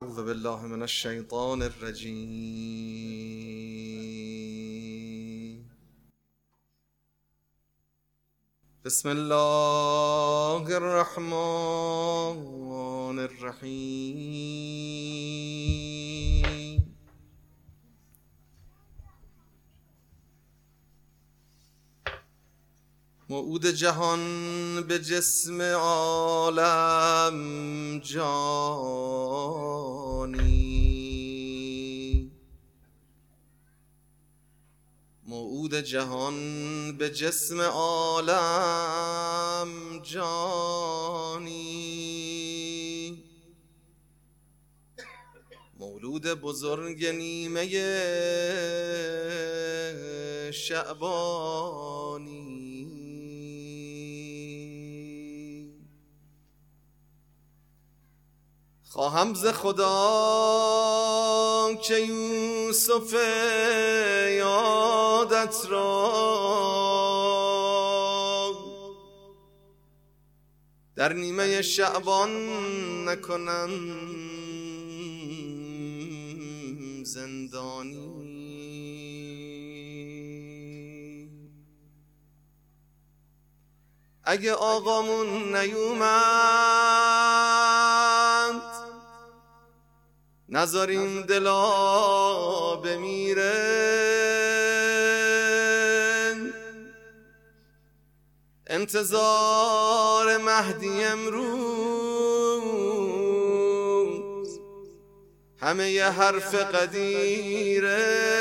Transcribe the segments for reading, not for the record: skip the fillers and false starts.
أعوذ بالله من الشيطان الرجيم. بسم الله الرحمن الرحيم. موعود جهان به جسم عالم جانی، موعود جهان به جسم عالم جانی، مولود بزرگ نیمه شعبانی، خواهم ز خدا که یوسف یادت را در نیمه شعبان نکنم زندانی. اگه آقامون نیومد نذاریم دلا بمیره، انتظار مهدی امروز همه ی حرف قدیره.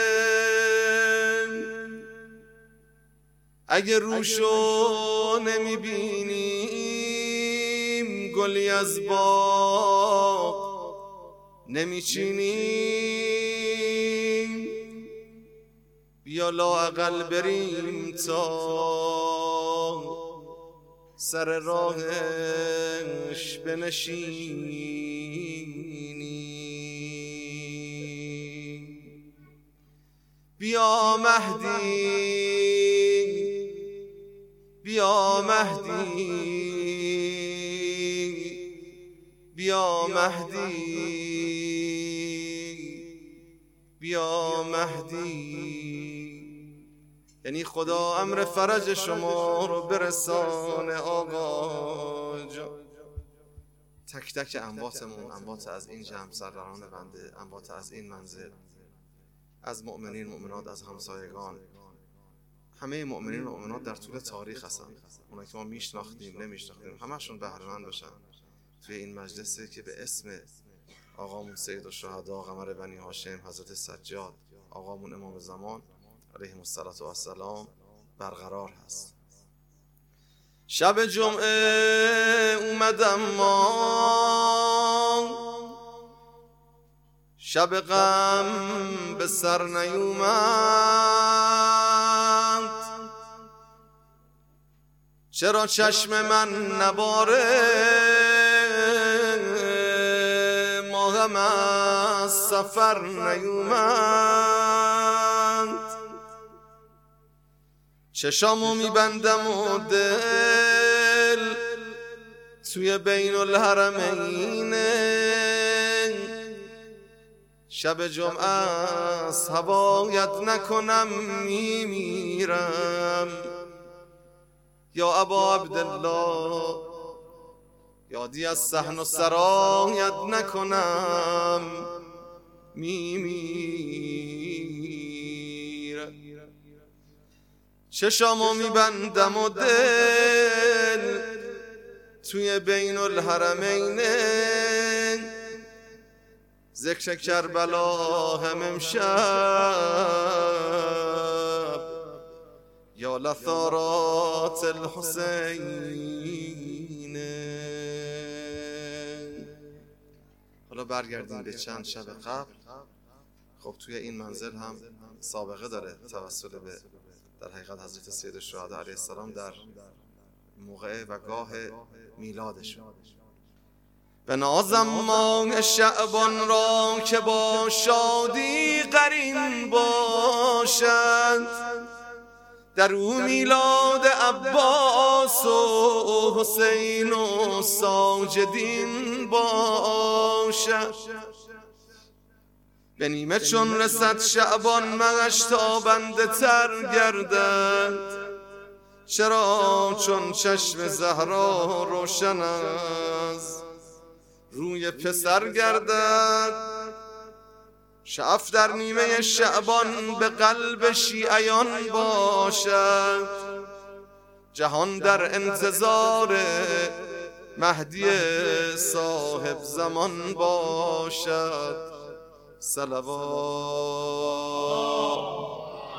اگه روشو نمیبینیم گلی از باغ نمیچینیم، بیا لااقل بریم تا سر راهش بنشینیم. بیا مهدی، بیا مهدی، بیا مهدی، بیا مهدی. یعنی خدا امر فرج شما رو برسانه آقا جان. تک تک امواتمون، اموات از این جمع سروران بنده، اموات از این منزل، از مؤمنین مؤمنات، از همسایگان، همه مؤمنین و مؤمنات در طول تاریخ هستن، اونایی که ما میشناختیم نمیشناختیم، همشون بهره مند بشن توی این مجلسی که به اسم آقامون سید الشهدا قمر بنی هاشم حضرت سجاد، آقامون امام زمان علیهم السلام برقرار هست. شب جمعه اومدم ما، شب غم به سر نیومد، چرا چشم من نباره ماهم از سفر نیومد. چشامو میبندم و دل توی بین الحرمینه، شب جمعه است هوایت نکنم میمیرم. یا ابا عبدالله یادی از صحن و سرایت نکنم میمیرم. چشامو میبندم و دل توی بین الحرمین، ذکر کربلا هم امشب یا لثارات الحسین. حالا برگردیم به چند شب قبل. خب توی این منزل هم سابقه داره توسل به در حقیقت حضرت سید الشهدا علیه السلام در موقع و گاه میلادشون. به نازم ماه شعبان را که با شادی قرین باشد، در او میلاد عباس و حسین و ساجدین باشد. به نیمه چون رسد شعبان مغش تابنده تر گردد. چرا چون چشم زهرا روشن از روی پسر گردد. شعف در نیمه شعبان به قلب شیعیان باشد. جهان در انتظار مهدی صاحب زمان باشد. صلوات.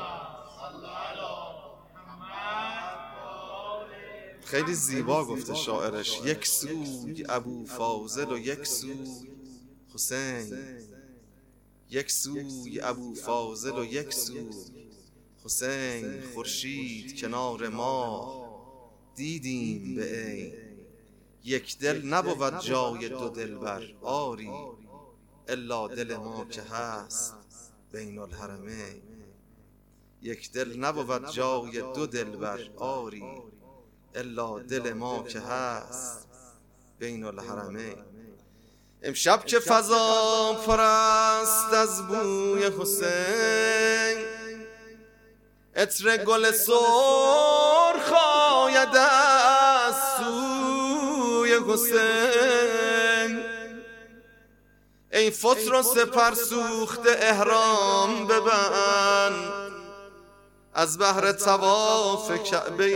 خیلی زیبا گفته شاعرش، یک سوی ابو فاضل و یک سوی حسین، یک سوی ابو فاضل و یک سوی حسین. خورشید کنار ما دیدیم به عین. یک دل نبود جای دو دلبر آری، الا دل ما که هست بین الحرمین. یک دل نبود جای دو دلبر آری، الا دل ما که هست بین الحرمین. امشب که فضا پر است از بوی حسین، عطر گل سرخ آید از سوی حسین. ای فطرس پر سوخته احرام ببند از بهر طواف کعبه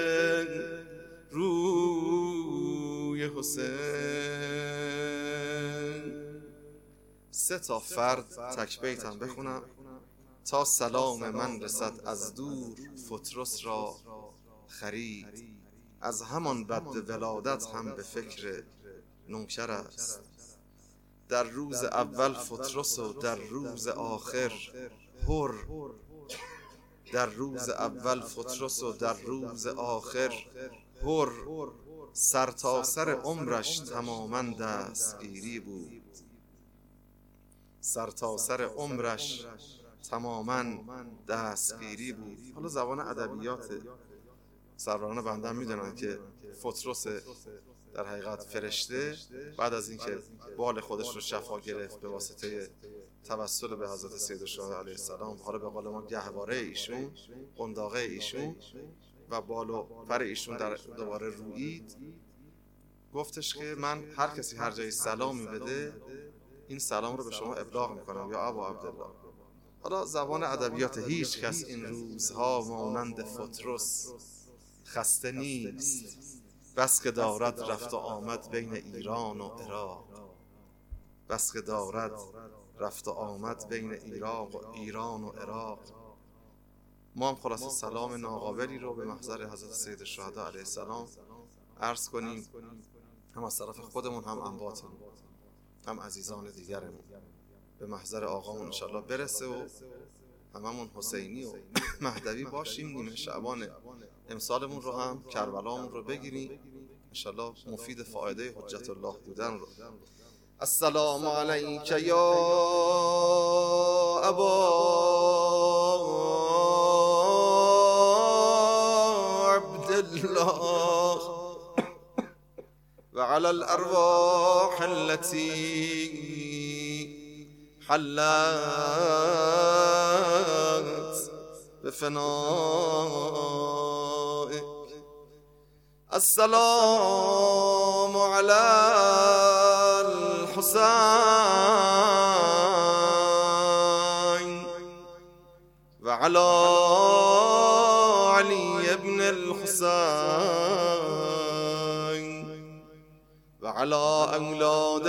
روی حسین. 3 تا فرد تک بیتم بخونم تا سلام من رسد از دور. فطرس را خرید از همان بد ولادت هم به فکر نوکر است. در روز اول فطرس و در روز آخر حر. در روز اول فطرس و در روز آخر حر. سر تا سر عمرش تماما دستگیری بود. سر تا سر عمرش تماما دستگیری بود. حالا زبان ادبیات سروران بنده میدونن که فطرس در حقیقت فرشته بعد از اینکه بال خودش رو شفا گرفت به واسطه توسل به حضرت سید الشهدا علیه السلام، حالا به قول ما گهواره ایشون، قنداقه ایشون و بال و پر ایشون در دوباره رویید، گفتش که من هر کسی هر جایی سلامی بده این سلام رو به شما ابلاغ میکنم یا ابا عبدالله. حالا زبان ادبیات، هیچ کس این روزها مانند فطرس خسته نیست، بس که دارد رفت و آمد بین ایران و عراق. بس که دارد رفت و آمد بین ایران و عراق. ما هم خلاصه سلام ناقابلی رو به محضر حضرت سید الشهدا علیه السلام عرض کنیم، هم از طرف خودمون هم امواتمون هم عزیزان دیگرمون، به محضر آقامون انشالله برسه و هممون حسینی و مهدوی باشیم. نیمه شعبان امسالمون رو هم کربلامون رو بگیریم انشالله، مفید فایده حجت الله بودن رو. السلام علیک یا ابا عبدالله و علی الارواح التي حلت بفنائك. السلام علی الحسين وعلى علي بن الحسين وعلى أولاد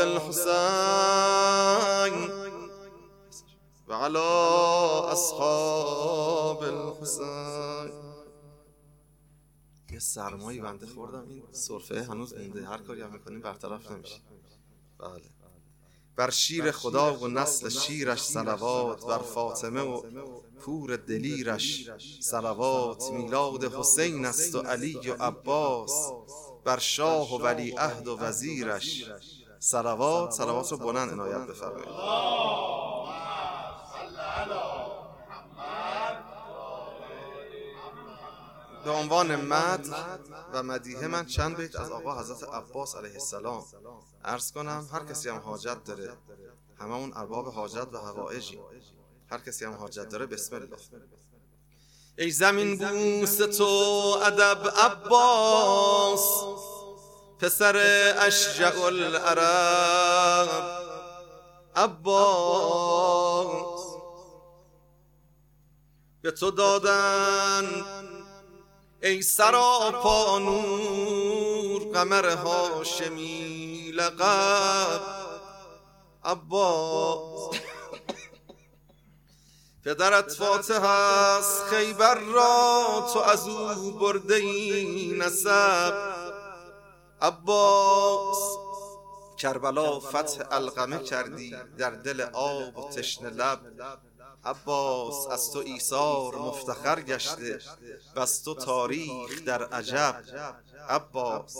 الحسين وعلى أصحاب الحسين. یه سرمایی بنده خوردم، این سرفه هنوز مونده، هر کاری هم میکنیم برطرف نمیشه. بله. بر شیر خدا و نسل شیرش صلوات، بر فاطمه و پور دلیرش صلوات. میلاد حسین است و علی و عباس، بر شاه و ولی عهد و وزیرش صلوات. صلوات رو بلند عنایت بفرمایید. به عنوان مدح و مدیحه من چند بیت از آقا حضرت عباس علیه السلام عرض کنم. هر کسی هم حاجت داره، هممون ارباب حاجت و حوائجی، هر کسی هم حاجت داره بسم الله. ای زمین بوس تو ادب عباس، پسر اشجع العرب عباس. به تو دادن ای سراپا نور قمر هاشمی لقب عباس. پدرت فاتح است خیبر را، تو از او برده ای نسب عباس. کربلا فتح علقمه کردی در دل آب و تشنه لب عباس. از تو ایثار مفتخر گشته و از تو تاریخ در عجب عباس.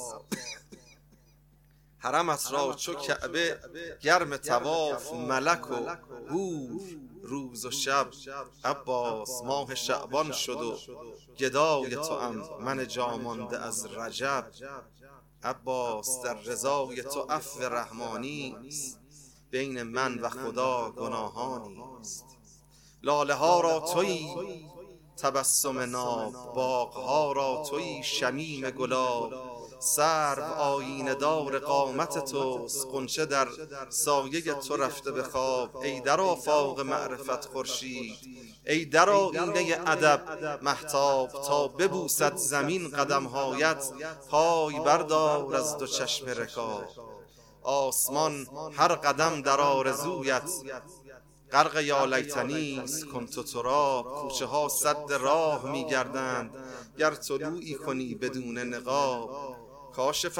حرمت را چو کعبه گرم طواف ملک و حور روز و شب عباس. ماه شعبان شد و گدای تو ام من جامانده از رجب عباس. در رضای تو عفو رحمانی است، بین من و خدا گناهانی است. لاله ها را تویی تبسم ناب، باغ ها را تویی شمیم گلاب. سرو آینه دار قامت توست، غنچه در سایه تو رفته به خواب. ای در آفاق معرفت خورشید، ای در آینه ادب مهتاب. تا ببوسد زمین قدمهایت، پای بردار از دو چشم رکاب. آسمان هر قدم در آرزویت، غرق یا لیتنی است کنت تراب. کوچه ها سد راه میگردند گر طلوعی کنی بدون نقاب. کاشف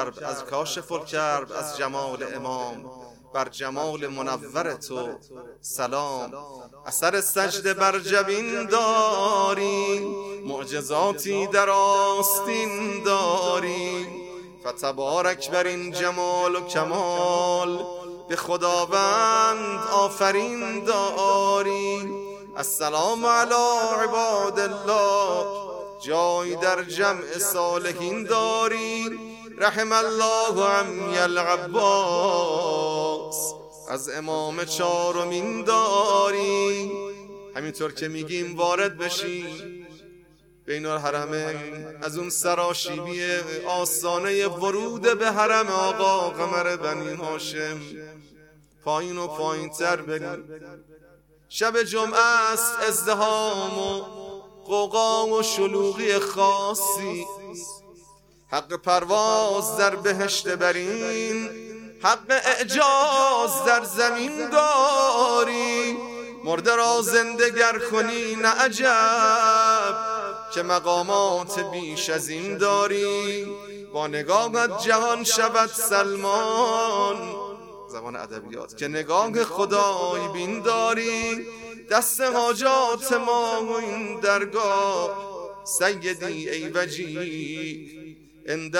الکرب از جمال امام، بر جمال منور تو سلام. اثر سجده بر جبین داری، معجزاتی در آستین داری. فتبارک بر این جمال و کمال، به خداوند آفرین داری. السلام علی عباد الله، جای در جمع صالحین داری. رحم الله عمی العباس، از امام چارمین داری. همینطور که میگیم وارد بشیم بین الحرمین، از اون سراشیبی آستانه ورود به حرم آقا قمر بنی هاشم پایین و پایین تر بریم. شب جمعه است، ازدحام و غوغا و شلوغی خاصی. حق پرواز در بهشت برین، حق اعجاز در زمین داری. مرده را زنده گر کنی نه عجب، که مقامات بیش از این داری. با نگاهت جهان شود سلمان، زبان ادبیات، که نگاه خدای بین داری. دست حاجات ما و این درگاه، سیدی ای وجی عند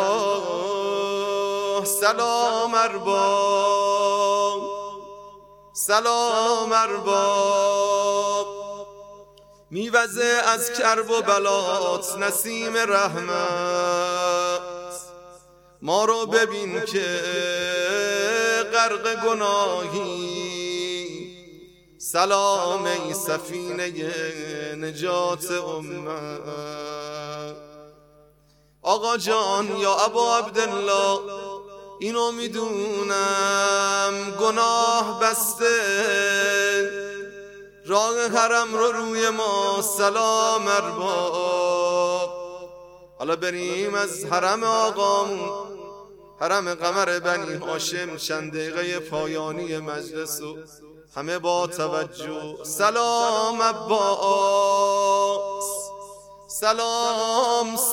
الله. سلام ارباب، سلام ارباب. میوزه از کرب و بلات نسیم رحمت، ما رو ببین که غرق گناهی. سلام ای سفینه نجات امت. آقا جان یا ابا عبدالله، اینو میدونم گناه بسته، راه حرم رو روی ما سلام ارباب. حالا بریم از حرم آقامون، حرم قمر بنی هاشم، چند دقیقه پایانی مجلس و همه با توجه. سلام عباس، سلام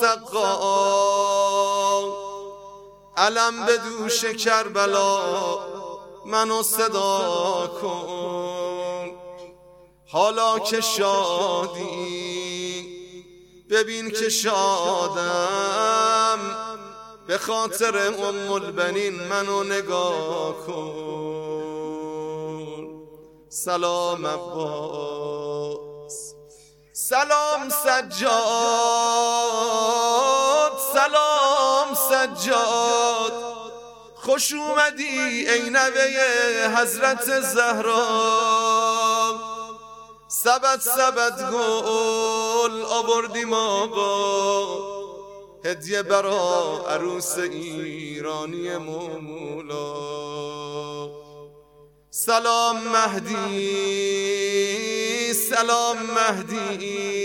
سقا، علم به دوش کربلا منو صدا کن. حالا که شادی ببین که شادم، به خاطر ام البنین منو نگاه کن. سلام عباس، سلام سجاد، سلام سجاد، خوش اومدی ای نوه حضرت زهرا. سبد سبد گل آوردیم آقا، هدیه برا عروس ایرانی مولا. سلام مهدی، سلام مهدی،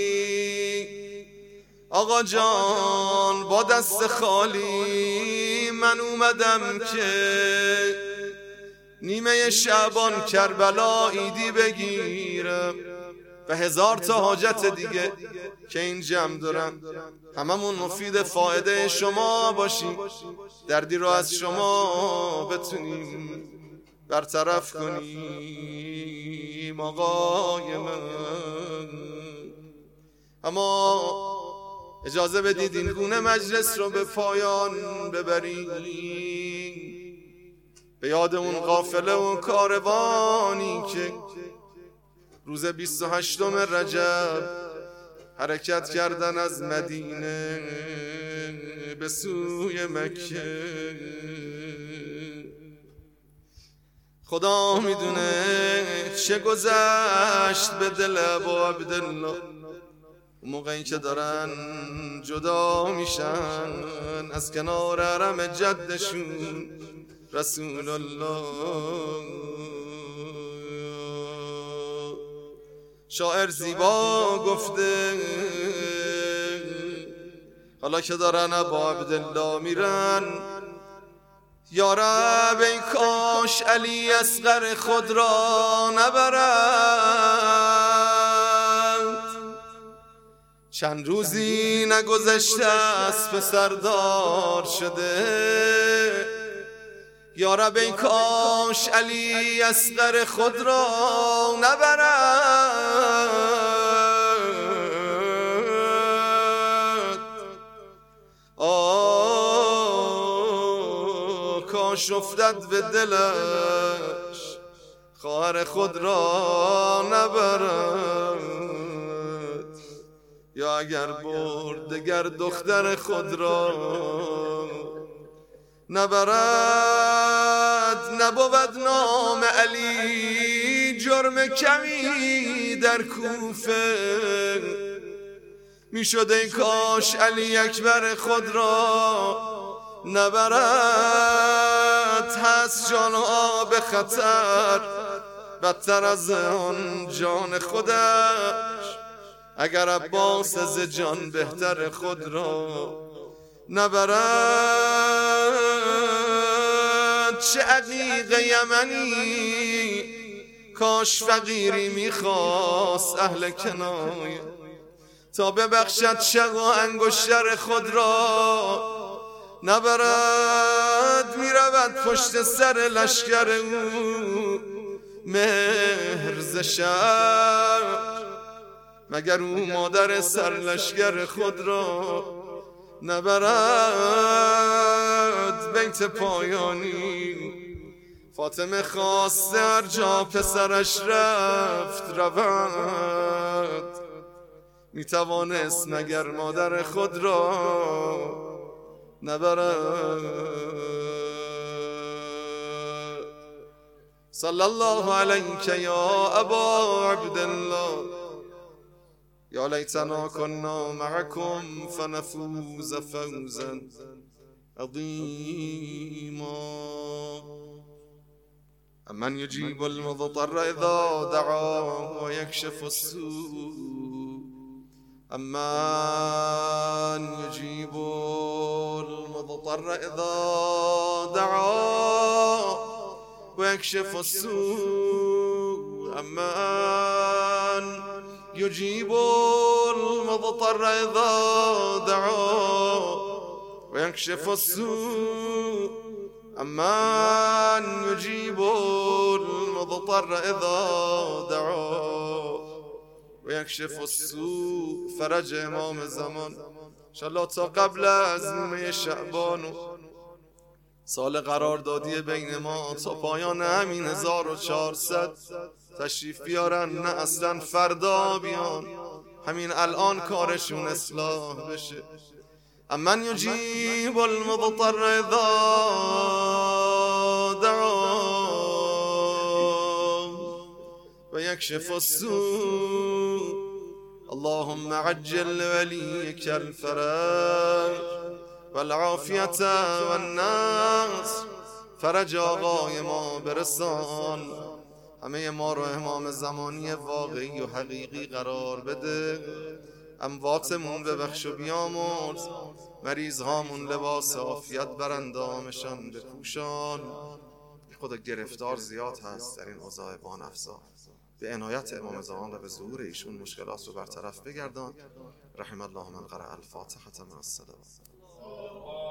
آقا جان با دست خالی من اومدم که نیمه شعبان کربلا ایدی بگیرم و 1000 تا حاجت دیگه که این جمع دارن، هممون مفید فایده شما باشیم، دردی رو از شما بتونیم برطرف کنیم آقای من. اما اجازه بدید این گونه مجلس رو به پایان ببریم، به یاد اون قافله و کاروانی که روز 28 رجب حرکت کردن از مدینه به سوی مکه. خدا میدونه چه گذشت به دل ابا عبدالله موقعی که دارن جدا میشن از کنار حرم جدشون رسول الله. شاعر زیبا گفته حالا که دارن ابا عبدالله میرن، یا رب ای کاش علی اصغر خود را نبرند. چند روزی نگذشته از پسردار شده، یا رب ای کاش علی اصغر خود را نبرند. کاش افتد به دلش خواهر خود را نبرد، یا اگر برد دگر دختر خود را نبرد. نبود نام علی جرم کمی در کوفه، می شد ای کاش علی اکبر خود را نبرد. هست جانها به خطر بدتر از آن جان خودش، اگر عباس از جان بهتر خود را نبرد. چه عقیق یمنی کاش فقیری میخواست اهل کنایه، تا ببخشد شق و انگشتر خود را نبرد. میرود پشت سر لشکر او مهر ز شهر، مگر او مادر سر لشکر خود را نبرد. بیت پایانی فاطمه خواسته هر جا پسرش رفت رود، میتوانست مگر مادر خود را نبرد. صلی الله علیک یا ابا عبدالله، یا لیتنا کنا معکم فنفوز فوزا عظیما. امن یجیب المضطر اذا دعاه و یکشف السوء، امن یجیب المضطر اذا دعاه و یکشف السوء، امن یجیب المضطر اذا دعاه و یکشف السوء، امن یجیب المضطر اذا دعاه و یکشف السوء. فرج امام زمان انشالله تا قبل از نیمه شعبان و سال قراردادی بین ما تا پایان همین 1400 تشریف بیارن، نه اصلا فردا بیان، همین الان کارشون اصلاح بشه. امن یجیب المضطر اذا دعا و یکشف السوء اللهم عجل وليك الفرج والعافیت والنصر. فرج آقای ما برسان، همه ما رو امام زمانی واقعی و حقیقی قرار بده. امواتمون ببخش و بیامرز، مریض هامون لباس عافیت بر اندامشان بپوشان. خدا گرفتار زیاد هست در این اوضاع بانفزا، به عنایت امام زمان و به ظهور ایشون مشکلات رو برطرف بگردان. رحم الله من قرأ الفاتحة من الصلوات.